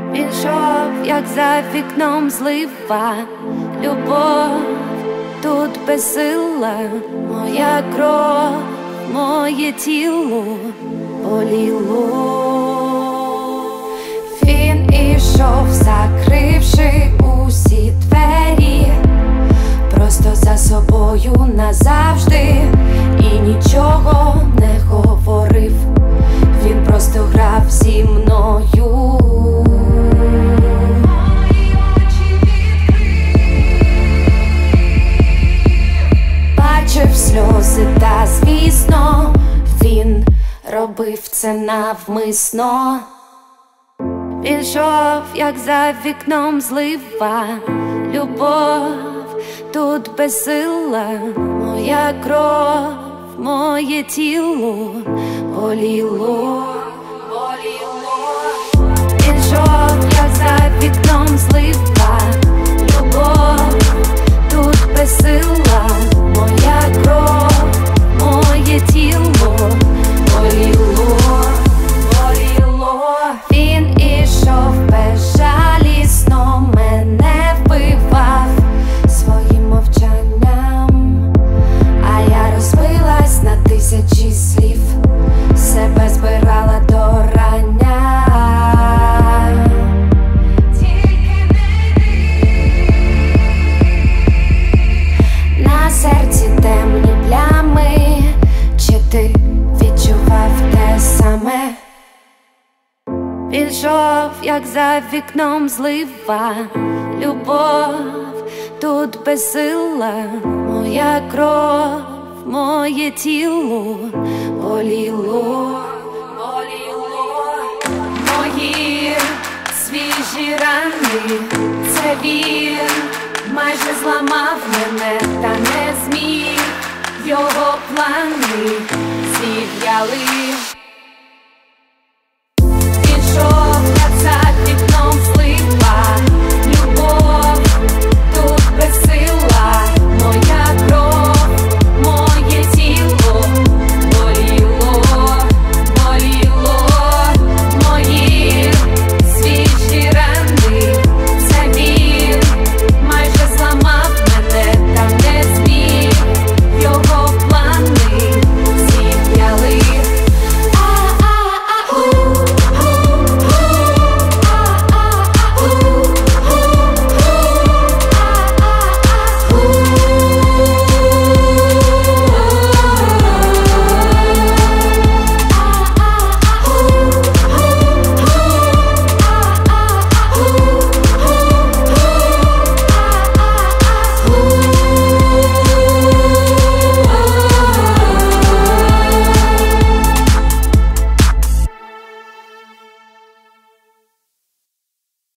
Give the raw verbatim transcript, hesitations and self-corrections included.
Пішов, як за вікном злива, любов тут безсила, моя кров, моє тіло боліло. Він ішов, закривши усі двері, просто за собою назавжди, і нічого не говорив. Він просто грав зі мною. Бачив сльози, та звісно, він робив це навмисно. Пішов, як за вікном злива, любов тут безсила, моя кров, моє тіло боліло. Пішов, як за вікном злива, любов тут безсила, моя кров, моє тіло боліло. Він ішов безжалісно, мене вбивав своїм мовчанням, а я розбилась на тисячі слів, себе збирала до рання. Тільки не на серці темні плями, чи ти відчував те саме? Пішов, як за вікном злива, любов тут безсила, моя кров, моє тіло боліло. Мої свіжі рани, це він майже зламав мене, та не зміг. Його плани зів'яли.